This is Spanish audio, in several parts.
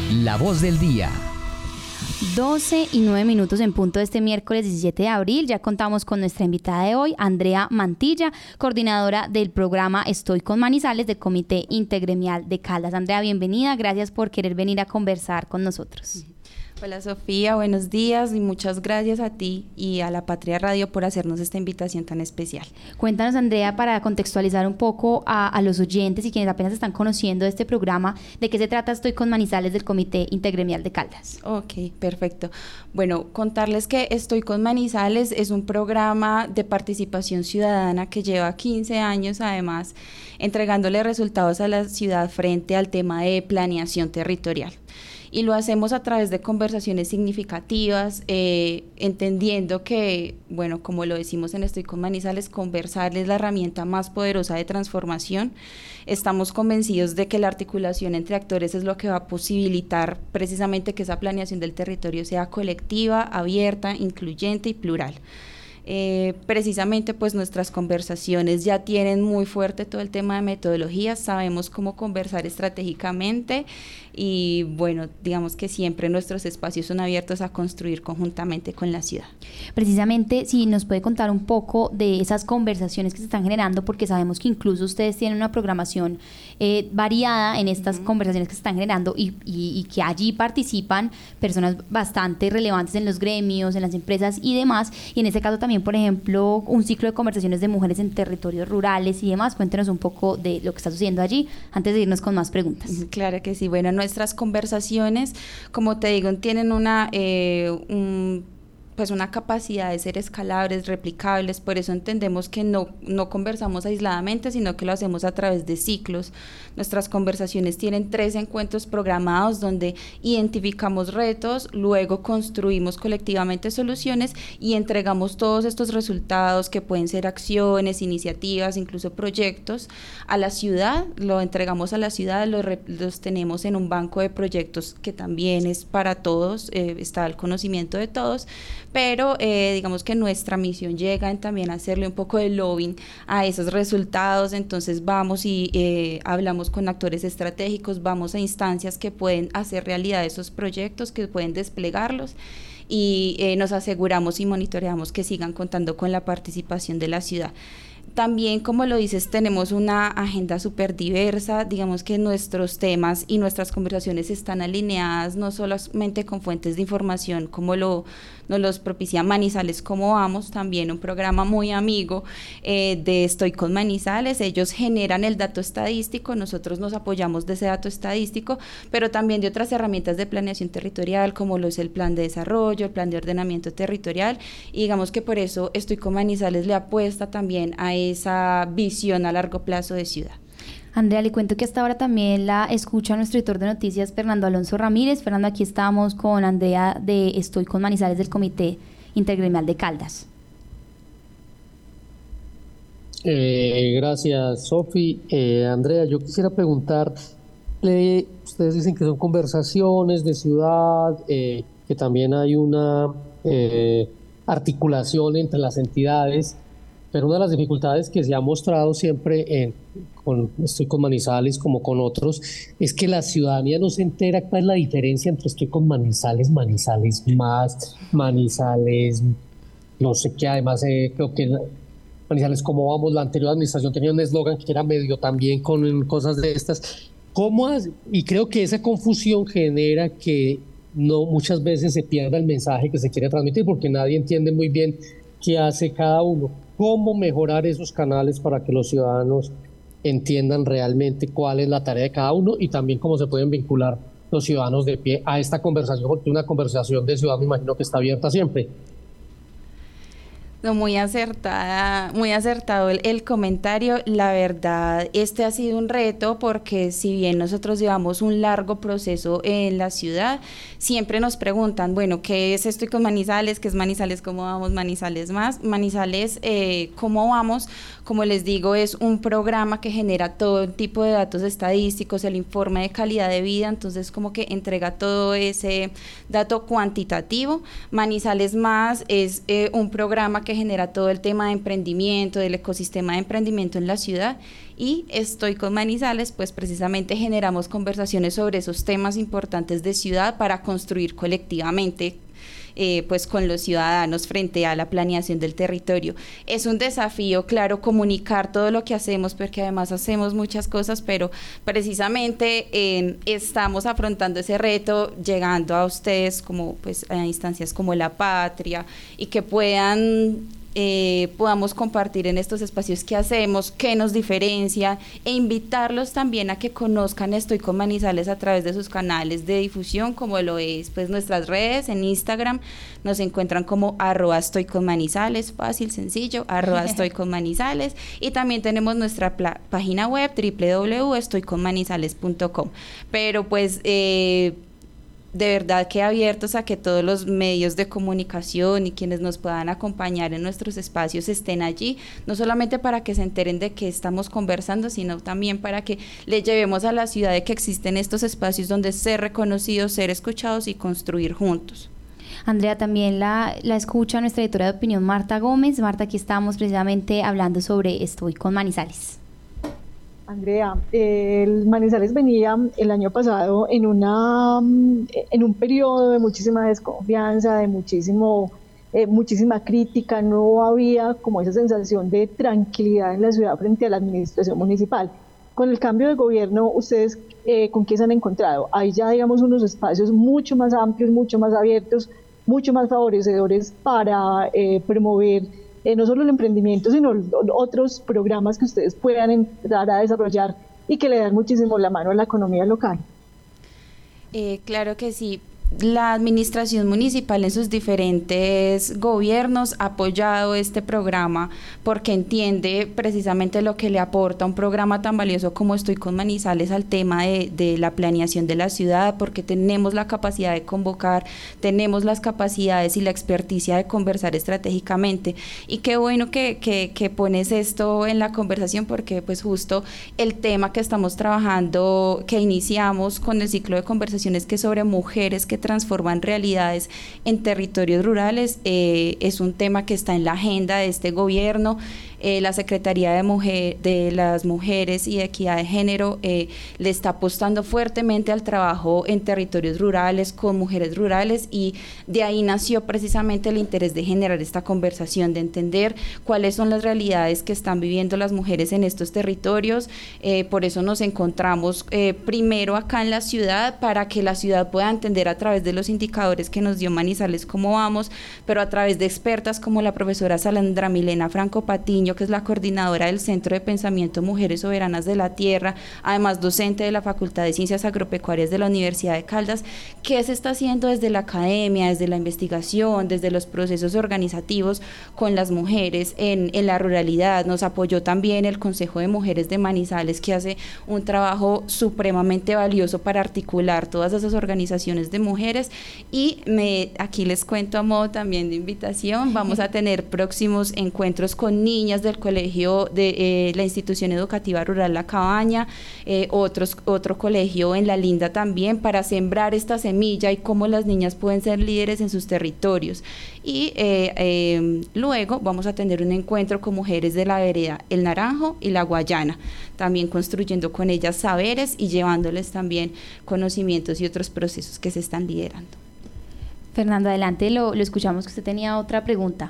La voz del día. 12:09 en punto de este miércoles 17 de abril. Ya contamos con nuestra invitada de hoy, Andrea Mantilla, coordinadora del programa Estoy con Manizales del Comité Intergremial de Caldas. Andrea, bienvenida. Gracias por querer venir a conversar con nosotros. Hola Sofía, buenos días y muchas gracias a ti y a La Patria Radio por hacernos esta invitación tan especial. Cuéntanos, Andrea, para contextualizar un poco a los oyentes y quienes apenas están conociendo este programa, ¿de qué se trata Estoy con Manizales del Comité Intergremial de Caldas? Ok, perfecto. Bueno, contarles que Estoy con Manizales es un programa de participación ciudadana que lleva 15 años además entregándole resultados a la ciudad frente al tema de planeación territorial. Y lo hacemos a través de conversaciones significativas, entendiendo que, bueno, como lo decimos en Estoy con Manizales, conversar es la herramienta más poderosa de transformación. Estamos convencidos de que la articulación entre actores es lo que va a posibilitar precisamente que esa planeación del territorio sea colectiva, abierta, incluyente y plural. Precisamente pues nuestras conversaciones ya tienen muy fuerte todo el tema de metodologías, sabemos cómo conversar estratégicamente y bueno, digamos que siempre nuestros espacios son abiertos a construir conjuntamente con la ciudad. Precisamente, si nos puede contar un poco de esas conversaciones que se están generando, porque sabemos que incluso ustedes tienen una programación variada en estas conversaciones que se están generando y que allí participan personas bastante relevantes en los gremios, en las empresas y demás, y en este caso también, por ejemplo, un ciclo de conversaciones de mujeres en territorios rurales y demás. Cuéntenos un poco de lo que está sucediendo allí antes de irnos con más preguntas. Claro que sí. Bueno, nuestras conversaciones, como te digo, tienen una capacidad de ser escalables, replicables, por eso entendemos que no conversamos aisladamente, sino que lo hacemos a través de ciclos. Nuestras conversaciones tienen 3 encuentros programados donde identificamos retos, luego construimos colectivamente soluciones y entregamos todos estos resultados que pueden ser acciones, iniciativas, incluso proyectos a la ciudad, lo entregamos a la ciudad, los tenemos en un banco de proyectos que también es para todos, está al conocimiento de todos, pero digamos que nuestra misión llega en también hacerle un poco de lobbying a esos resultados, entonces vamos y hablamos con actores estratégicos, vamos a instancias que pueden hacer realidad esos proyectos, que pueden desplegarlos y nos aseguramos y monitoreamos que sigan contando con la participación de la ciudad. También, como lo dices, tenemos una agenda súper diversa, digamos que nuestros temas y nuestras conversaciones están alineadas no solamente con fuentes de información como nos los propicia Manizales Cómo Vamos, también un programa muy amigo de Estoy con Manizales. Ellos generan el dato estadístico, nosotros nos apoyamos de ese dato estadístico, pero también de otras herramientas de planeación territorial como lo es el plan de desarrollo, el plan de ordenamiento territorial, y digamos que por eso Estoy con Manizales le apuesta también a esa visión a largo plazo de ciudad. Andrea, le cuento que hasta ahora también la escucha nuestro editor de noticias, Fernando Alonso Ramírez. Fernando, aquí estamos con Andrea de Estoy con Manizales del Comité Intergremial de Caldas. Gracias, Sofi. Andrea, yo quisiera preguntarle, ustedes dicen que son conversaciones de ciudad, que también hay una articulación entre las entidades, pero una de las dificultades que se ha mostrado siempre Estoy con Manizales como con otros, es que la ciudadanía no se entera cuál es la diferencia entre Estoy con Manizales, Manizales más, Manizales, no sé qué, además creo que Manizales Cómo Vamos, la anterior administración tenía un eslogan que era medio también con cosas de estas. Y creo que esa confusión genera que no muchas veces se pierda el mensaje que se quiere transmitir porque nadie entiende muy bien qué hace cada uno. ¿Cómo mejorar esos canales para que los ciudadanos entiendan realmente cuál es la tarea de cada uno y también cómo se pueden vincular los ciudadanos de pie a esta conversación? Porque una conversación de ciudad me imagino que está abierta siempre. No, muy acertado el comentario. La verdad, este ha sido un reto porque si bien nosotros llevamos un largo proceso en la ciudad, siempre nos preguntan, bueno, ¿qué es Estoy con Manizales? ¿Qué es Manizales Cómo Vamos? Manizales más. Manizales Cómo Vamos, como les digo, es un programa que genera todo tipo de datos estadísticos, el informe de calidad de vida, entonces como que entrega todo ese dato cuantitativo. Manizales más es un programa que genera todo el tema de emprendimiento, del ecosistema de emprendimiento en la ciudad, y Estoy con Manizales, pues precisamente generamos conversaciones sobre esos temas importantes de ciudad para construir colectivamente pues con los ciudadanos frente a la planeación del territorio. Es un desafío, claro, comunicar todo lo que hacemos, porque además hacemos muchas cosas, pero precisamente estamos afrontando ese reto, llegando a ustedes como pues a instancias como La Patria, y que podamos compartir en estos espacios qué hacemos, qué nos diferencia, e invitarlos también a que conozcan Estoy con Manizales a través de sus canales de difusión, como lo es pues nuestras redes. En Instagram nos encuentran como @estoyconmanizales, fácil, sencillo, @estoyconmanizales, y también tenemos nuestra página web www.estoyconmanizales.com. Pero pues de verdad que abiertos a que todos los medios de comunicación y quienes nos puedan acompañar en nuestros espacios estén allí, no solamente para que se enteren de qué estamos conversando, sino también para que le llevemos a la ciudad de que existen estos espacios donde ser reconocidos, ser escuchados y construir juntos. Andrea, también la escucha nuestra editora de opinión, Marta Gómez. Marta, aquí estamos precisamente hablando sobre Estoy con Manizales. Andrea, el Manizales venía el año pasado en un periodo de muchísima desconfianza, de muchísima crítica. No había como esa sensación de tranquilidad en la ciudad frente a la administración municipal. Con el cambio de gobierno, ¿ustedes con qué se han encontrado? Hay ya, digamos, unos espacios mucho más amplios, mucho más abiertos, mucho más favorecedores para promover no solo el emprendimiento, sino otros programas que ustedes puedan entrar a desarrollar y que le dan muchísimo la mano a la economía local. Claro que sí. La administración municipal en sus diferentes gobiernos ha apoyado este programa porque entiende precisamente lo que le aporta un programa tan valioso como Estoy con Manizales al tema de la planeación de la ciudad, porque tenemos la capacidad de convocar, tenemos las capacidades y la experticia de conversar estratégicamente. Y qué bueno que pones esto en la conversación, porque pues justo el tema que estamos trabajando, que iniciamos con el ciclo de conversaciones, que es sobre mujeres que transforman realidades en territorios rurales, es un tema que está en la agenda de este gobierno. La Secretaría de las Mujeres y de Equidad de Género le está apostando fuertemente al trabajo en territorios rurales, con mujeres rurales, y de ahí nació precisamente el interés de generar esta conversación, de entender cuáles son las realidades que están viviendo las mujeres en estos territorios. Por eso nos encontramos primero acá en la ciudad, para que la ciudad pueda entender a través de los indicadores que nos dio Manizales cómo vamos, pero a través de expertas como la profesora Sandra Milena Franco Patiño, que es la coordinadora del Centro de Pensamiento Mujeres Soberanas de la Tierra, además docente de la Facultad de Ciencias Agropecuarias de la Universidad de Caldas. ¿Qué se está haciendo desde la academia, desde la investigación, desde los procesos organizativos con las mujeres en la ruralidad? Nos apoyó también el Consejo de Mujeres de Manizales, que hace un trabajo supremamente valioso para articular todas esas organizaciones de mujeres. Y aquí les cuento a modo también de invitación, vamos a tener próximos encuentros con niñas del colegio de la institución educativa rural La Cabaña, otro colegio en La Linda también, para sembrar esta semilla y cómo las niñas pueden ser líderes en sus territorios. Y luego vamos a tener un encuentro con mujeres de la vereda El Naranjo y La Guayana, también construyendo con ellas saberes y llevándoles también conocimientos y otros procesos que se están liderando. Fernando, adelante, lo escuchamos, que usted tenía otra pregunta.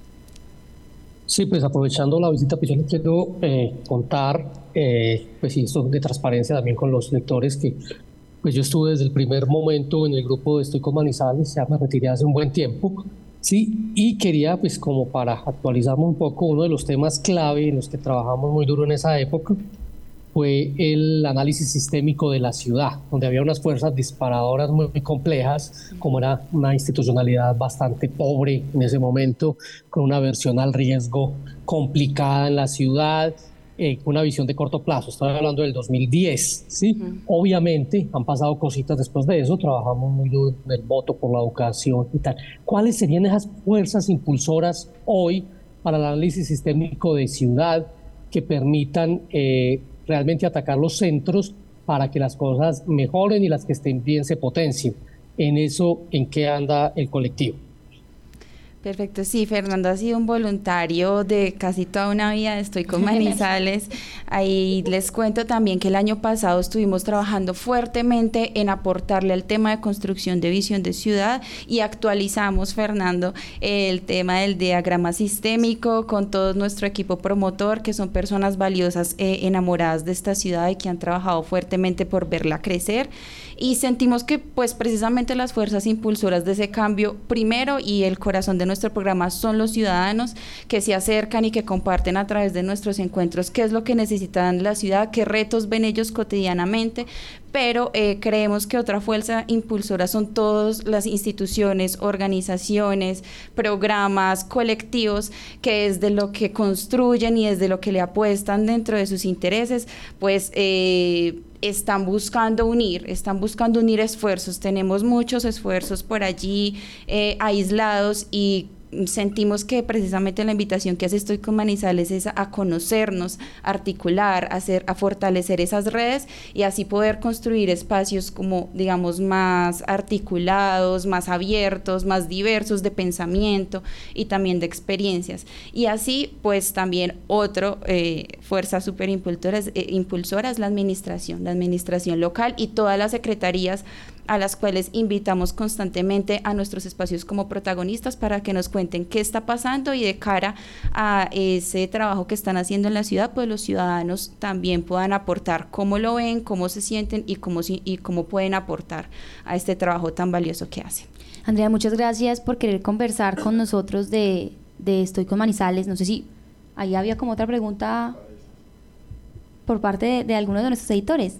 Sí, pues aprovechando la visita, pues yo les quiero contar, pues y esto de transparencia también con los lectores, que pues yo estuve desde el primer momento en el grupo de Estoy con Manizales, ya me retiré hace un buen tiempo, sí, y quería pues como para actualizarme un poco, uno de los temas clave en los que trabajamos muy duro en esa época fue el análisis sistémico de la ciudad, donde había unas fuerzas disparadoras muy complejas, como era una institucionalidad bastante pobre en ese momento, con una aversión al riesgo complicada en la ciudad, una visión de corto plazo. Estoy hablando del 2010, ¿sí? Obviamente han pasado cositas después de eso, trabajamos muy duro en el voto por la educación y tal. ¿Cuáles serían esas fuerzas impulsoras hoy para el análisis sistémico de ciudad que permitan realmente atacar los centros para que las cosas mejoren y las que estén bien se potencien? En eso, ¿en qué anda el colectivo? Perfecto, sí, Fernando ha sido un voluntario de casi toda una vida, estoy con Manizales. Ahí les cuento también que el año pasado estuvimos trabajando fuertemente en aportarle al tema de construcción de visión de ciudad y actualizamos, Fernando, el tema del diagrama sistémico con todo nuestro equipo promotor, que son personas valiosas, enamoradas de esta ciudad y que han trabajado fuertemente por verla crecer. Y sentimos que pues precisamente las fuerzas impulsoras de ese cambio primero y el corazón de nuestro programa son los ciudadanos que se acercan y que comparten a través de nuestros encuentros qué es lo que necesitan la ciudad, qué retos ven ellos cotidianamente, pero creemos que otra fuerza impulsora son todas las instituciones, organizaciones, programas, colectivos que desde lo que construyen y desde lo que le apuestan dentro de sus intereses, pues están buscando unir esfuerzos. Tenemos muchos esfuerzos por allí aislados y sentimos que precisamente la invitación que hace Estoy con Manizales es a conocernos, a articular, a fortalecer esas redes y así poder construir espacios como, digamos, más articulados, más abiertos, más diversos de pensamiento y también de experiencias. Y así, pues también otra fuerza súper impulsora es la administración local y todas las secretarías a las cuales invitamos constantemente a nuestros espacios como protagonistas para que nos cuenten qué está pasando y de cara a ese trabajo que están haciendo en la ciudad, pues los ciudadanos también puedan aportar cómo lo ven, cómo se sienten y cómo pueden aportar a este trabajo tan valioso que hacen. Andrea, muchas gracias por querer conversar con nosotros de Estoy con Manizales. No sé si ahí había como otra pregunta por parte de algunos de nuestros editores.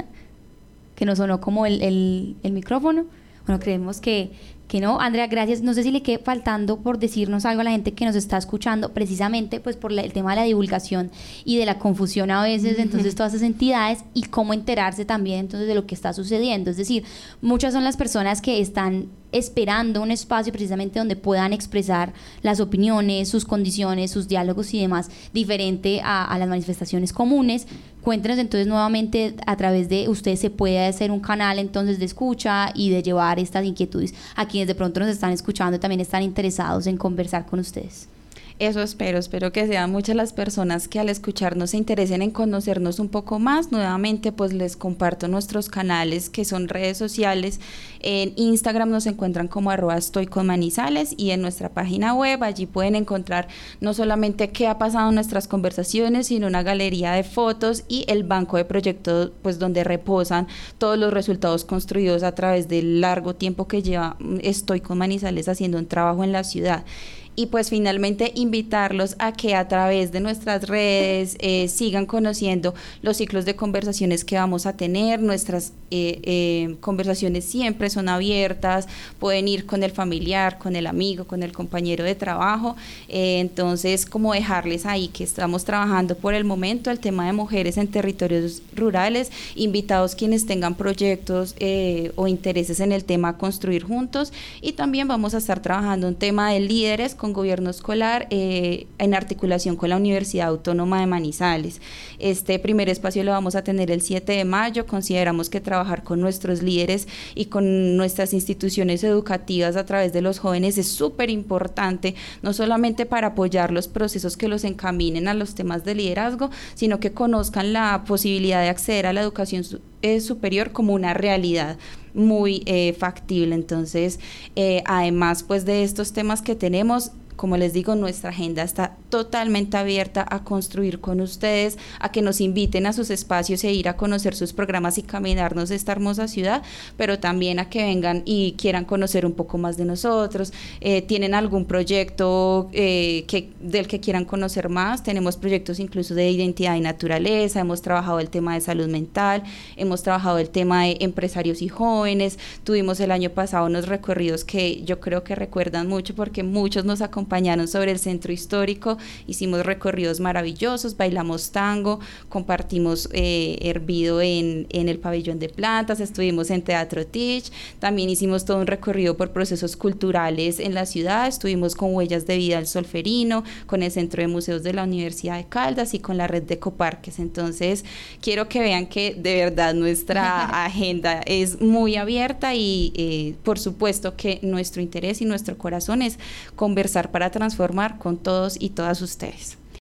Que nos sonó como el micrófono. Bueno, creemos que no. Andrea, gracias. No sé si le quede faltando por decirnos algo a la gente que nos está escuchando, precisamente pues por el tema de la divulgación y de la confusión a veces, entonces todas esas entidades y cómo enterarse también entonces de lo que está sucediendo. Es decir, muchas son las personas que están esperando un espacio precisamente donde puedan expresar las opiniones, sus condiciones, sus diálogos y demás, diferente a las manifestaciones comunes. Cuéntenos entonces nuevamente, a través de ustedes se puede hacer un canal entonces de escucha y de llevar estas inquietudes a quienes de pronto nos están escuchando y también están interesados en conversar con ustedes. Eso espero que sean muchas las personas que al escucarnos se interesen en conocernos un poco más. Nuevamente pues les comparto nuestros canales que son redes sociales. En Instagram nos encuentran como @estoyconmanizales y en nuestra página web allí pueden encontrar no solamente qué ha pasado en nuestras conversaciones, sino una galería de fotos y el banco de proyectos pues donde reposan todos los resultados construidos a través del largo tiempo que lleva Estoy con Manizales haciendo un trabajo en la ciudad. Y pues finalmente invitarlos a que a través de nuestras redes sigan conociendo los ciclos de conversaciones que vamos a tener. Nuestras conversaciones siempre son abiertas, pueden ir con el familiar, con el amigo, con el compañero de trabajo. Entonces, como dejarles ahí que estamos trabajando por el momento el tema de mujeres en territorios rurales, invitados quienes tengan proyectos o intereses en el tema a construir juntos, y también vamos a estar trabajando un tema de líderes con gobierno escolar en articulación con la Universidad Autónoma de Manizales. Este primer espacio lo vamos a tener el 7 de mayo. Consideramos que trabajar con nuestros líderes y con nuestras instituciones educativas a través de los jóvenes es súper importante, no solamente para apoyar los procesos que los encaminen a los temas de liderazgo, sino que conozcan la posibilidad de acceder a la educación superior como una realidad muy factible. Entonces, además pues de estos temas que tenemos, como les digo, nuestra agenda está totalmente abierta a construir con ustedes, a que nos inviten a sus espacios e ir a conocer sus programas y caminarnos esta hermosa ciudad, pero también a que vengan y quieran conocer un poco más de nosotros. ¿Tienen algún proyecto del que quieran conocer más? Tenemos proyectos incluso de identidad y naturaleza, hemos trabajado el tema de salud mental, hemos trabajado el tema de empresarios y jóvenes, tuvimos el año pasado unos recorridos que yo creo que recuerdan mucho porque muchos nos acompañaron acompañaron sobre el centro histórico, hicimos recorridos maravillosos, bailamos tango, compartimos hervido en el pabellón de plantas, estuvimos en Teatro Teach, también hicimos todo un recorrido por procesos culturales en la ciudad, estuvimos con Huellas de Vida al Solferino, con el Centro de Museos de la Universidad de Caldas y con la red de ecoparques. Entonces quiero que vean que de verdad nuestra agenda es muy abierta y por supuesto que nuestro interés y nuestro corazón es conversar para transformar con todos y todas ustedes.